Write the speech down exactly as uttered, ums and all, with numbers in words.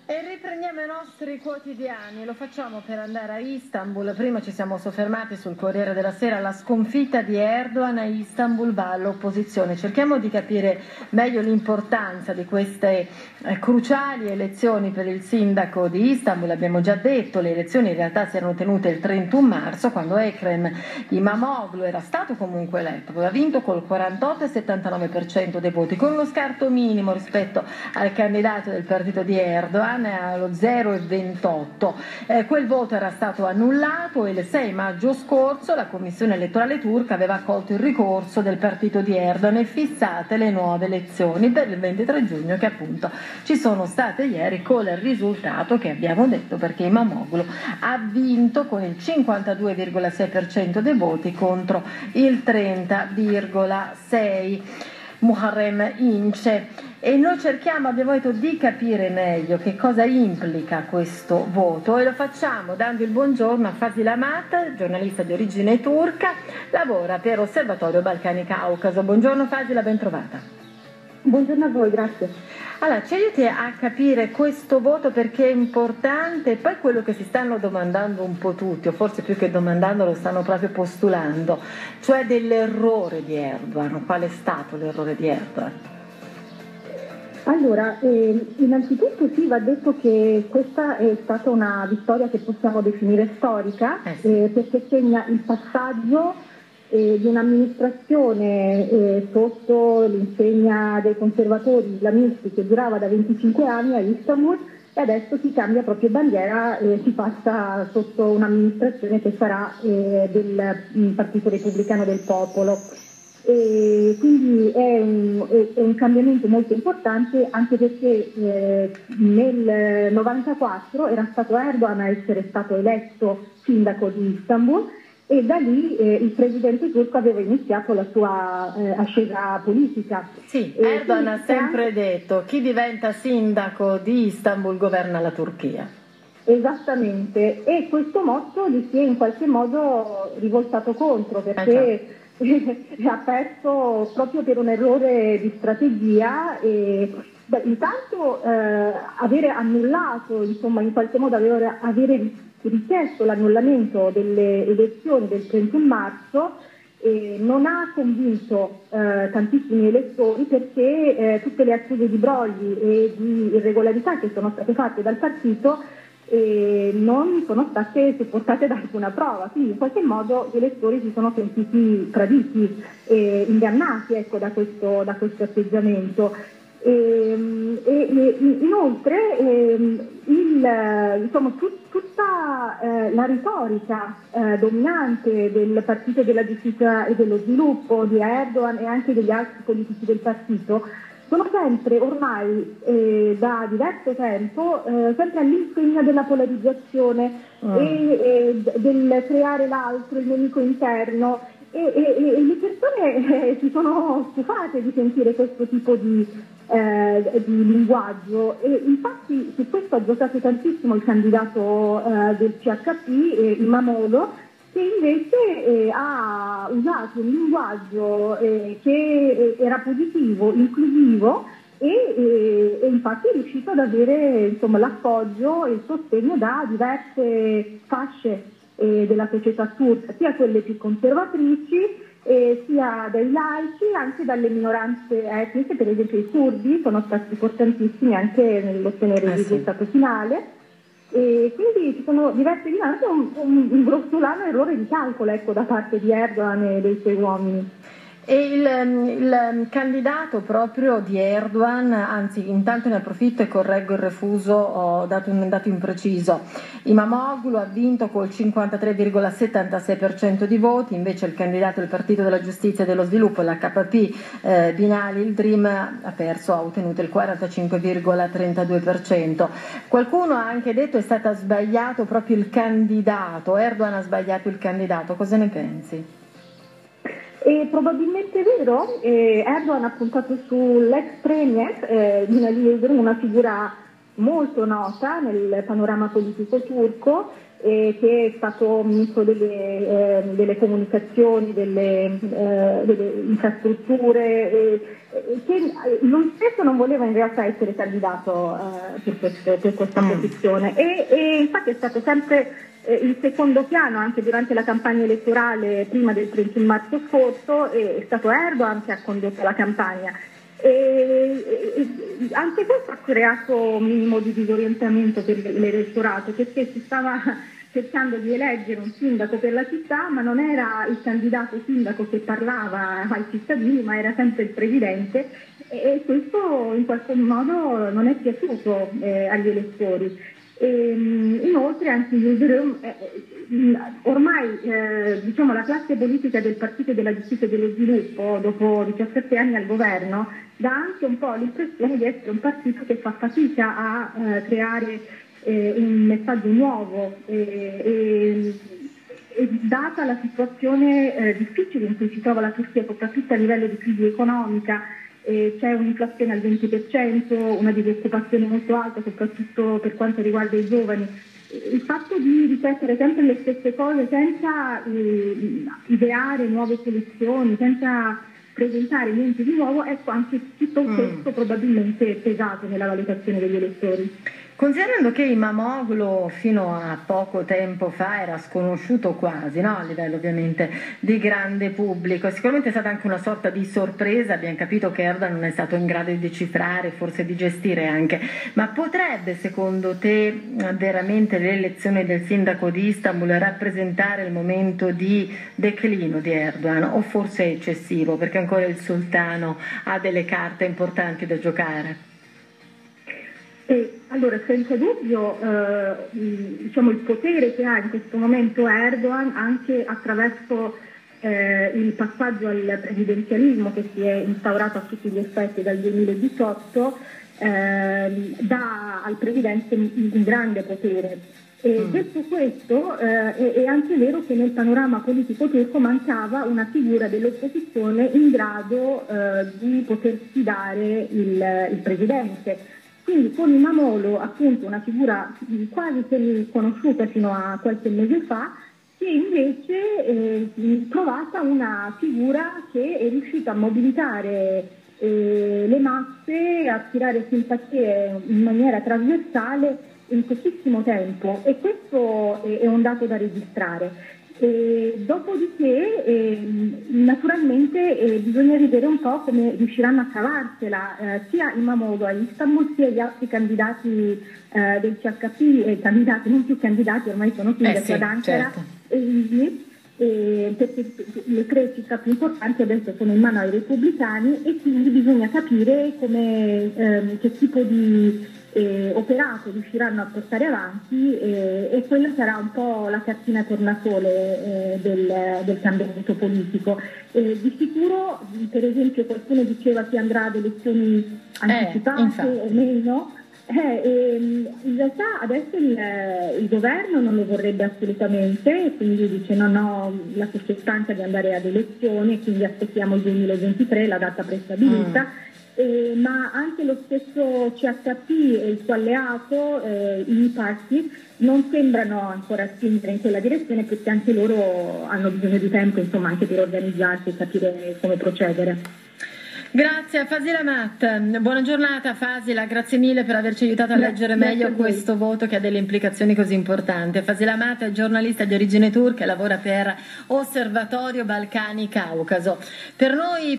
E riprendiamo i nostri quotidiani, lo facciamo per andare a Istanbul. Prima ci siamo soffermati sul Corriere della Sera, la sconfitta di Erdogan a Istanbul va all'opposizione. Cerchiamo di capire meglio l'importanza di queste eh, cruciali elezioni per il sindaco di Istanbul. Abbiamo già detto, le elezioni in realtà si erano tenute il trentuno marzo, quando Ekrem Imamoglu era stato comunque eletto, aveva vinto col quarantotto e settantanove per cento dei voti, con uno scarto minimo rispetto al candidato del partito di Erdogan allo zero virgola ventotto. Eh, quel voto era stato annullato e il sei maggio scorso la Commissione elettorale turca aveva accolto il ricorso del partito di Erdogan e fissate le nuove elezioni per il ventitré giugno, che appunto ci sono state ieri, con il risultato che abbiamo detto, perché Imamoglu ha vinto con il cinquantadue virgola sei per cento dei voti contro il trenta virgola sei per cento. Muharrem Ince. E noi cerchiamo, abbiamo detto, di capire meglio che cosa implica questo voto, e lo facciamo dando il buongiorno a Fazil Amat, giornalista di origine turca, lavora per Osservatorio Balcani Caucaso. Buongiorno Fazila, ben trovata. Buongiorno a voi, grazie. Allora, ci aiuti a capire questo voto, perché è importante, e poi quello che si stanno domandando un po' tutti, o forse più che domandando lo stanno proprio postulando, cioè dell'errore di Erdogan. Qual è stato l'errore di Erdogan? Allora, eh, innanzitutto sì, va detto che questa è stata una vittoria che possiamo definire storica, eh sì. eh, perché segna il passaggio eh, di un'amministrazione eh, sotto l'insegna dei conservatori islamisti che durava da venticinque anni a Istanbul, e adesso si cambia proprio bandiera e si passa sotto un'amministrazione che sarà eh, del mm, Partito Repubblicano del Popolo. E quindi è un, è un cambiamento molto importante, anche perché eh, nel novantaquattro era stato Erdogan a essere stato eletto sindaco di Istanbul, e da lì eh, il presidente turco aveva iniziato la sua eh, ascesa politica. Sì, e Erdogan ha sempre anche detto: chi diventa sindaco di Istanbul governa la Turchia. Esattamente, e questo motto gli si è in qualche modo rivoltato contro, perché eh, ha perso proprio per un errore di strategia. E beh, intanto eh, avere annullato, insomma in qualche modo avere, avere richiesto l'annullamento delle elezioni del trentuno marzo eh, non ha convinto eh, tantissimi elettori, perché eh, tutte le accuse di brogli e di irregolarità che sono state fatte dal partito e non sono state supportate da alcuna prova, quindi in qualche modo gli elettori si sono sentiti traditi e ingannati, ecco, da questo, da questo atteggiamento. E, e, inoltre ehm, il, insomma, tut, tutta eh, la retorica eh, dominante del Partito della Giustizia e dello Sviluppo di Erdogan e anche degli altri politici del partito sono sempre ormai eh, da diverso tempo eh, sempre all'insegna della polarizzazione mm. e, e del creare l'altro, il nemico interno, e, e, e le persone eh, si sono stufate di sentire questo tipo di, eh, di linguaggio, e infatti su questo ha giocato tantissimo il candidato eh, del C H P, eh, Imamoglu, che invece eh, ha usato un linguaggio eh, che era positivo, inclusivo, e, e, e infatti è riuscito ad avere, insomma, l'appoggio e il sostegno da diverse fasce eh, della società turca, sia quelle più conservatrici, eh, sia dai laici, anche dalle minoranze etniche. Per esempio i curdi sono stati importantissimi anche nell'ottenere il risultato finale. E quindi ci sono diverse dinamiche, un, un, un grossolano errore di calcolo, ecco, da parte di Erdogan e dei suoi uomini. E il, il candidato proprio di Erdogan, anzi intanto ne approfitto e correggo il refuso, ho dato un dato impreciso. Imamoglu ha vinto col cinquantatré virgola settantasei per cento di voti, invece il candidato del Partito della Giustizia e dello Sviluppo, l'H P P, eh, Binali il Dream, ha perso, ha ottenuto il quarantacinque virgola trentadue per cento. Qualcuno ha anche detto che è stato sbagliato proprio il candidato, Erdogan ha sbagliato il candidato, cosa ne pensi? E probabilmente è vero, eh, Erdogan ha puntato sull'ex premier eh, Binali Yildirim, una figura molto nota nel panorama politico turco, eh, che è stato ministro delle, eh, delle comunicazioni, delle, eh, delle infrastrutture, eh, che lui stesso non voleva in realtà essere candidato eh, per, questo, per questa mm. posizione e, e infatti è stato sempre eh, in secondo piano anche durante la campagna elettorale prima del trentuno marzo scorso, e è stato Erdogan che ha condotto la campagna. E, e, anche questo ha creato un minimo di disorientamento per l'elettorato, perché si stava cercando di eleggere un sindaco per la città, ma non era il candidato sindaco che parlava ai cittadini, ma era sempre il presidente, e questo in qualche modo non è piaciuto eh, agli elettori. E, inoltre anche Yildirim, eh, ormai eh, diciamo, la classe politica del Partito della Giustizia e dello Sviluppo, dopo diciassette anni al governo, dà anche un po' l'impressione di essere un partito che fa fatica a eh, creare eh, un messaggio nuovo e, e, e data la situazione eh, difficile in cui si trova la Turchia, soprattutto a livello di crisi economica, eh, c'è un'inflazione al venti per cento, una disoccupazione molto alta, soprattutto per quanto riguarda i giovani. Il fatto di ripetere sempre le stesse cose senza eh, ideare nuove soluzioni, senza presentare niente di nuovo, ecco, anche tutto questo mm. probabilmente è pesato nella valutazione degli elettori. Considerando che Imamoglu fino a poco tempo fa era sconosciuto quasi, no? A livello ovviamente di grande pubblico, sicuramente è stata anche una sorta di sorpresa, abbiamo capito che Erdogan non è stato in grado di decifrare, forse di gestire anche, ma potrebbe secondo te veramente l'elezione del sindaco di Istanbul rappresentare il momento di declino di Erdogan, o forse è eccessivo perché ancora il sultano ha delle carte importanti da giocare? E, allora, senza dubbio eh, diciamo, il potere che ha in questo momento Erdogan, anche attraverso eh, il passaggio al presidenzialismo che si è instaurato a tutti gli effetti dal duemiladiciotto, eh, dà al presidente un, un grande potere. E mm. detto questo, eh, è, è anche vero che nel panorama politico turco mancava una figura dell'opposizione in grado eh, di poter sfidare il, il presidente. Quindi con Imamoglu, appunto una figura quasi sconosciuta fino a qualche mese fa, si è invece eh, trovata una figura che è riuscita a mobilitare eh, le masse, a attirare simpatie in maniera trasversale in pochissimo tempo, e questo è, è un dato da registrare. E dopodiché eh, naturalmente eh, bisogna vedere un po' come riusciranno a cavarsela eh, sia Imamoglu a Istanbul sia gli altri candidati eh, del C H P, eh, candidati, non più candidati, ormai sono sindaci eh sì, ad Ankara certo. e Izmir, eh, perché le tre città più importanti adesso sono in mano ai repubblicani, e quindi bisogna capire come, ehm, che tipo di Eh, operato riusciranno a portare avanti, eh, e quella sarà un po' la cartina tornasole eh, del, del cambiamento politico. Eh, di sicuro, per esempio, qualcuno diceva che andrà ad elezioni anticipate eh, o meno. Eh, ehm, in realtà adesso il, il governo non lo vorrebbe assolutamente, quindi dice no, no, la circostanza di andare ad elezioni, e quindi aspettiamo il duemilaventitré, la data prestabilita. Mm. Eh, ma anche lo stesso C H P e il suo alleato, eh, i Party, non sembrano ancora spingere in quella direzione, perché anche loro hanno bisogno di tempo, insomma, anche per organizzarsi e capire come procedere. Grazie a Fasila Amat, buona giornata Fasila, grazie mille per averci aiutato a leggere grazie, meglio grazie questo voto che ha delle implicazioni così importanti. Fasila Amat è giornalista di origine turca e lavora per Osservatorio Balcani Caucaso. Per noi